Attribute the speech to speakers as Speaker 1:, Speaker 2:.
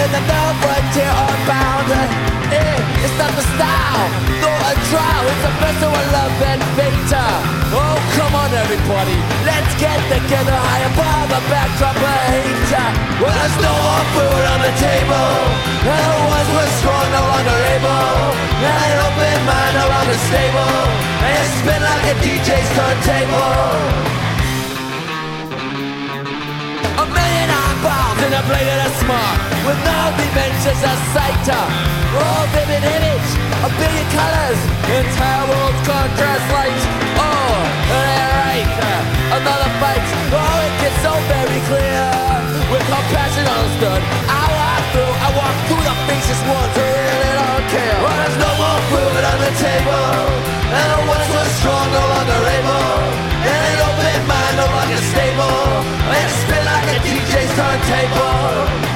Speaker 1: in the no frontier unbound. It's not the style, nor a trial. It's a mess of love and fate. Oh, come on, everybody, let's get together high above the backdrop of hate. Well, there's no more food on the table, and the ones who are strong no longer able, and an open mind no longer stable, and you spin like a DJ's turntable. A million eyeballs in a blade of a smart, with no dimensions of sight. Oh, vivid image, a billion colors, in terrible contrast lights. Oh, they're right, another fight. Oh, it gets so very clear, with compassion understood. I walk through the faces ones who really don't care. Well, there's no more food on the table, and the ones who are strong no longer able, and an open mind no longer stable, and spin like a DJ's turntable.